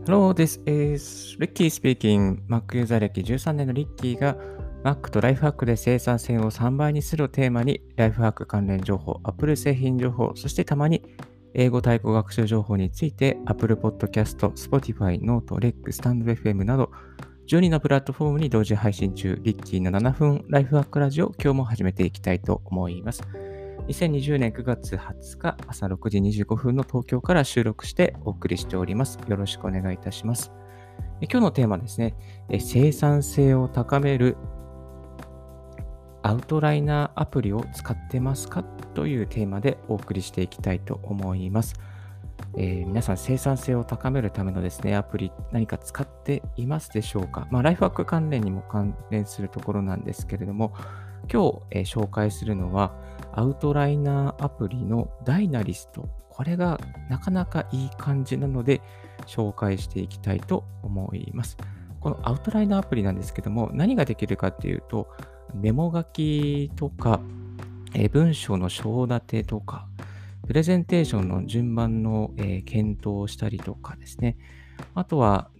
Hello, this is Ricky speaking. Mac ユーザー歴13年のリッキーが Mac とライフハックで生産性を3倍にするをテーマにライフハック関連情報、Apple 製品情報、そしてたまに英語対語学習情報について Apple Podcast、Spotify、Note、REC、StandFM など12のプラットフォームに同時配信中、リッキーの7分ライフハックラジオ、今日も始めていきたいと思います。2020年9月20日朝6時25分の東京から収録してお送りしております。よろしくお願いいたします。今日のテーマですね、生産性を高めるアウトライナーアプリを使ってますかというテーマでお送りしていきたいと思います。皆さん生産性を高めるためのですね、アプリ何か使っていますでしょうか。ライフワーク関連にも関連するところなんですけれども、今日、紹介するのはアウトライナーアプリのダイナリスト。これがなかなかいい感じなので紹介していきたいと思います。このアウトライナーアプリなんですけども、何ができるかっていうと、メモ書きとか、文章の章立てとか、プレゼンテーションの順番の、検討をしたりとかですね。あとは、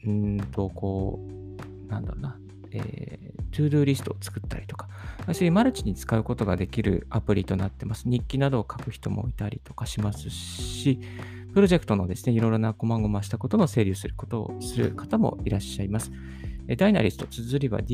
なんだろうな、トゥードゥーリストを作ったりとか、そういうマルチに使うことができるアプリとなってます。日記などを書く人もいたりとかしますし、プロジェクトのですね、いろいろな細々したことの整理をすることをする方もいらっしゃいます。ダイナリスト、綴りは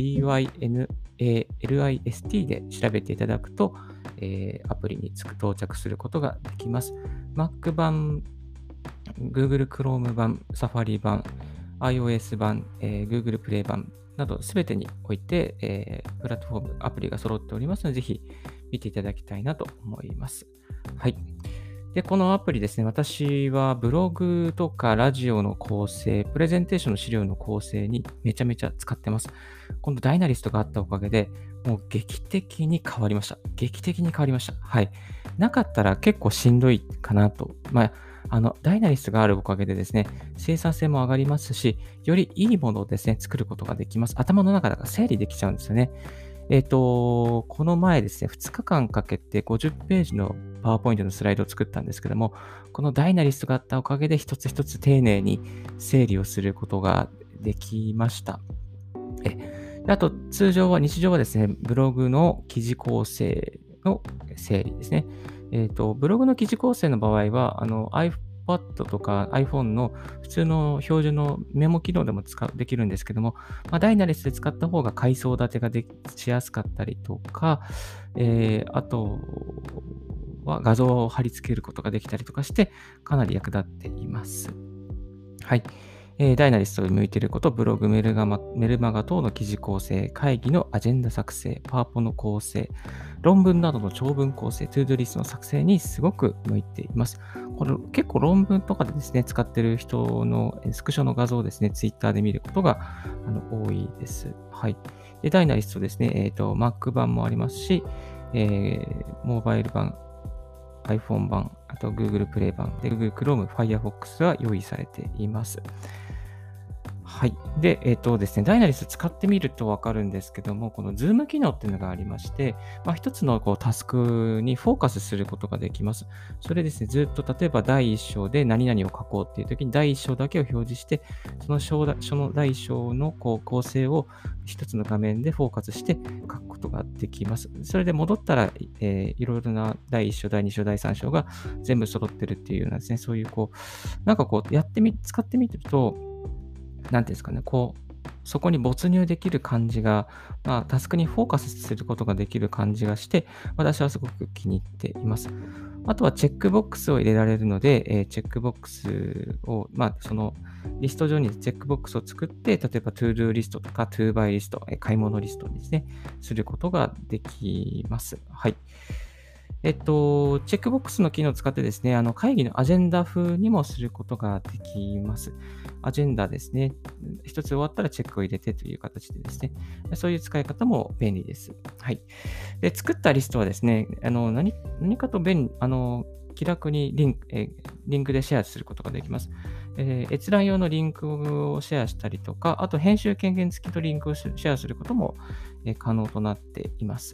DYNALIST で調べていただくと、アプリに到着することができます。Mac 版、Google Chrome 版、Safari 版、iOS 版、Google Play 版などすべてにおいて、プラットフォーム、アプリが揃っておりますので、ぜひ見ていただきたいなと思います。はい。で、このアプリですね、私はブログとかラジオの構成、プレゼンテーションの資料の構成にめちゃめちゃ使ってます。このダイナリストがあったおかげで、もう劇的に変わりました。劇的に変わりました。はい。なかったら結構しんどいかなと。ダイナリストがあるおかげでですね、生産性も上がりますし、よりいいものをですね、作ることができます。頭の中が整理できちゃうんですよね。この前ですね、2日間かけて50ページのパワーポイントのスライドを作ったんですけども、このダイナリストがあったおかげで一つ一つ丁寧に整理をすることができました。あと、日常はですね、ブログの記事構成の整理ですね。ブログの記事構成の場合は、iPad とか iPhone の普通の標準のメモ機能でもできるんですけども、ダイナリストで使った方が階層立てがしやすかったりとか、あとは画像を貼り付けることができたりとかして、かなり役立っています。はい。ダイナリストに向いていること、ブログ、メルマガ等の記事構成、会議のアジェンダ作成、パワポの構成、論文などの長文構成、トゥードゥリストの作成にすごく向いています。これ結構論文とかでですね、使っている人のスクショの画像をですね、Twitter で見ることが多いです。はい。で、ダイナリストですね、Mac 版もありますし、モバイル版、iPhone 版、あと Google Play 版で Google Chrome、Firefox が用意されています。はい。で、ですね、ダイナリスト使ってみるとわかるんですけども、このズーム機能っていうのがありまして、一つのタスクにフォーカスすることができます。それですね、ずっと例えば第1章で何々を書こうっていう時に第1章だけを表示して、その第1章の構成を一つの画面でフォーカスして書くことができます。それで戻ったら、いろいろな第1章、第2章、第3章が全部揃ってるっていうようなですね、そういう使ってみてると、なんていうんですかね、そこに没入できる感じが、タスクにフォーカスすることができる感じがして、私はすごく気に入っています。あとはチェックボックスを入れられるので、チェックボックスを、そのリスト上にチェックボックスを作って、例えば To-Do リストとか To-Buy リスト、買い物リストにですね、することができます。はい。チェックボックスの機能を使ってですね、会議のアジェンダ風にもすることができます。アジェンダですね。一つ終わったらチェックを入れてという形でですね、そういう使い方も便利です。はい。で、作ったリストはですね、何かと気楽にリンクでシェアすることができます。閲覧用のリンクをシェアしたりとか、あと編集権限付きとリンクをシェアすることも可能となっています。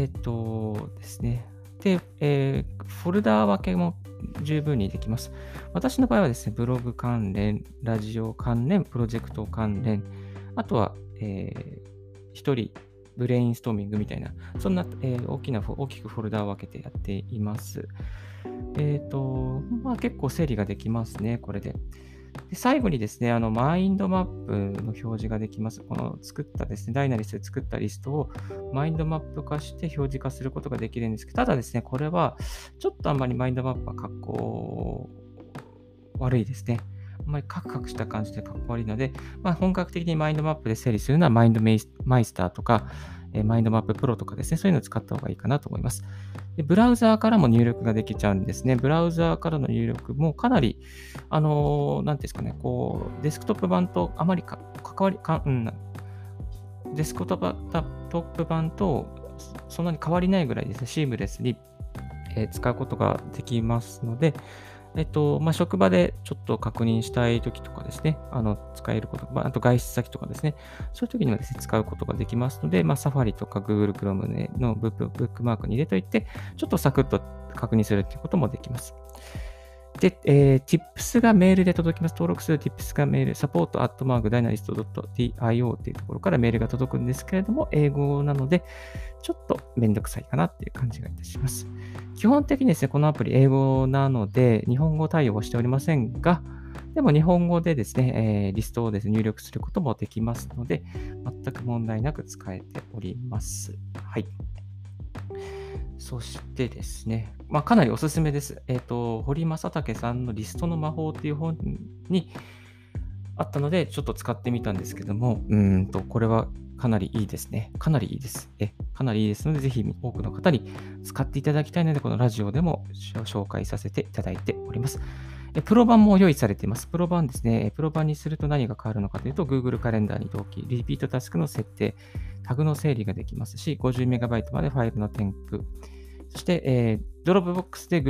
ですね。で、フォルダ分けも十分にできます。 私の場合はですね、ブログ関連、ラジオ関連、プロジェクト関連、あとは、一人ブレインストーミングみたいな、そんな、大きくフォルダを分けてやっています。結構整理ができますね、これで。で、最後にですね、マインドマップの表示ができます。この作ったですね、ダイナリストで作ったリストをマインドマップ化して表示化することができるんですけど、ただですね、これはちょっとあんまりマインドマップは格好悪いですね。あんまりカクカクした感じで格好悪いので、本格的にマインドマップで整理するのはマインドマイスターとか、マインドマッププロとかですね、そういうのを使った方がいいかなと思います。で、ブラウザーからも入力ができちゃうんですね。ブラウザーからの入力もかなり、なんていうんですかね、デスクトップ版とあまり関わり、デスクトップ版とそんなに変わりないぐらいですね、シームレスに使うことができますので、職場でちょっと確認したいときとかですね、使えること、あと外出先とかですね、そういうときにはですね、使うことができますので、サファリとか Google Chrome のブックマークに入れといて、ちょっとサクッと確認するということもできます。で、Tips がメールで届きます。登録する Tips がメール、support@dynalist.io というところからメールが届くんですけれども、英語なので、ちょっとめんどくさいかなっていう感じがいたします。基本的にですね、このアプリ英語なので、日本語対応はしておりませんが、でも日本語でですね、リストをですね、入力することもできますので、全く問題なく使えております。はい。そしてですね、かなりおすすめです。堀正武さんのリストの魔法っていう本にあったので、ちょっと使ってみたんですけども、これはかなりいいですね。かなりいいです。かなりいいですので、ぜひ多くの方に使っていただきたいので、このラジオでも紹介させていただいております。プロ版も用意されています。プロ版ですね。プロ版にすると何が変わるのかというと、Google カレンダーに同期、リピートタスクの設定、タグの整理ができますし、50MB までファイルの添付、そして、ドロップボックスか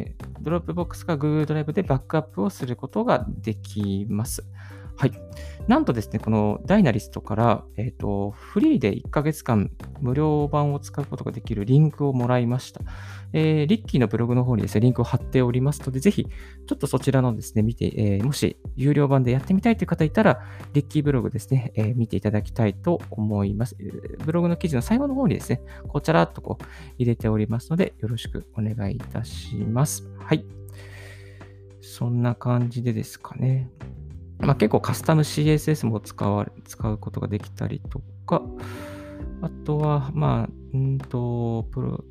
Google ドライブでバックアップをすることができます。はい。なんとですね、このダイナリストから、フリーで1ヶ月間無料版を使うことができるリンクをもらいました。リッキーのブログの方にですね、リンクを貼っておりますので、ぜひ、ちょっとそちらのですね、見て、もし有料版でやってみたいという方いたら、リッキーブログですね、見ていただきたいと思います。ブログの記事の最後の方にですね、ちゃらっと入れておりますので、よろしくお願いいたします。はい。そんな感じでですかね。結構カスタム CSS も使うことができたりとか、あとは、なんだろ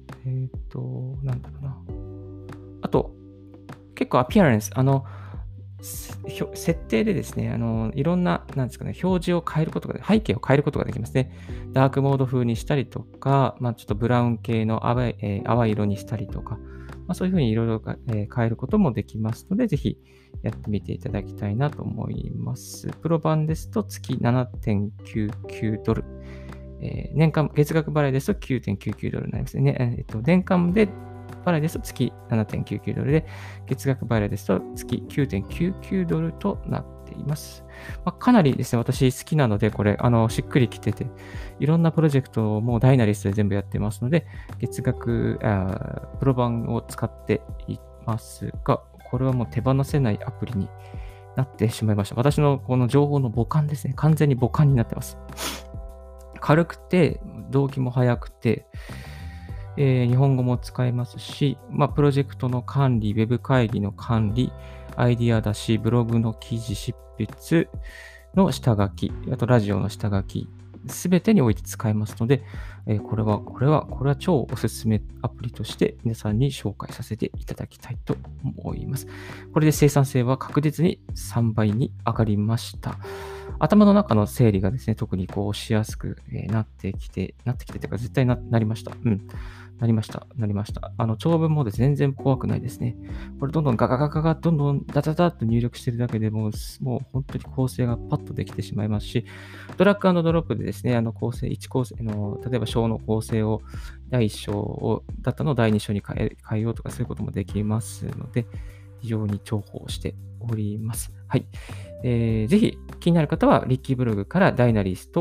うな。あと、結構アピアレンス、設定でですね、いろんな、表示を変えることが、背景を変えることができますね。ダークモード風にしたりとか、ちょっとブラウン系の淡い色にしたりとか、そういうふうにいろいろ変えることもできますので、ぜひやってみていただきたいなと思います。プロ版ですと月 7.99 ドル。月額払いですと 9.99 ドルになりますね。年間で払いですと月 7.99 ドルで、月額払いですと月 9.99 ドルとなっています。かなりですね、私好きなので、これ、しっくりきてて、いろんなプロジェクトもダイナリストで全部やってますので、月額、プロ版を使っていますが、これはもう手放せないアプリになってしまいました。私のこの情報の母艦ですね。完全に母艦になってます。軽くて、動機も速くて、日本語も使えますし、プロジェクトの管理、ウェブ会議の管理、アイディア出し、ブログの記事執筆の下書き、あとラジオの下書き、すべてにおいて使えますので、これは超おすすめアプリとして皆さんに紹介させていただきたいと思います。これで生産性は確実に3倍に上がりました。頭の中の整理がですね、特にしやすくなってきてというか絶対なりました。なりました。長文もですね、全然怖くないですね。これどんどんガガガガガ、どんどんダダダッと入力してるだけでもう本当に構成がパッとできてしまいますし、ドラッグ&ドロップでですね、1構成、例えば章の構成を第1章だったのを第2章に変えようとかそういうこともできますので、非常に重宝しております。はい。ぜひ気になる方は、リッキーブログからダイナリスト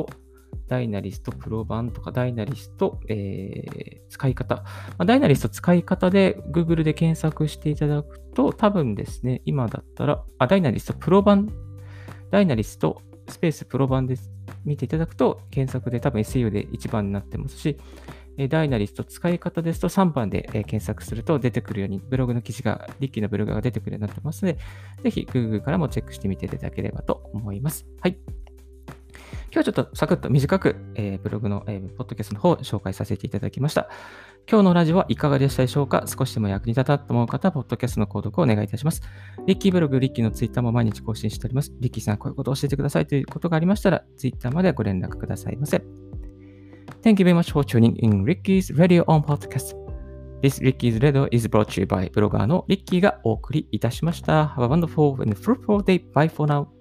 ダイナリストプロ版とか、ダイナリスト、使い方。ダイナリスト使い方で Google で検索していただくと、多分ですね、今だったら、ダイナリストプロ版、ダイナリストスペースプロ版で見ていただくと、検索で多分 SEO で1番になってますし、ダイナリスト使い方ですと3番で検索すると出てくるように、ブログの記事が、リッキーのブログが出てくるようになってますので、ぜひ Google からもチェックしてみていただければと思います。はい。今日はちょっとサクッと短く、ブログの、ポッドキャストの方を紹介させていただきました。今日のラジオはいかがでしたでしょうか？少しでも役に立ったと思う方は、ポッドキャストの購読をお願いいたします。リッキーブログ、リッキーのツイッターも毎日更新しております。リッキーさん、こういうことを教えてくださいということがありましたら、ツイッターまでご連絡くださいませ。Thank you very much for tuning in Ricky's Radio on Podcast.This Ricky's Radio is brought to you by ブロガーのリッキーがお送りいたしました。Have a wonderful and fruitful day. Bye for now.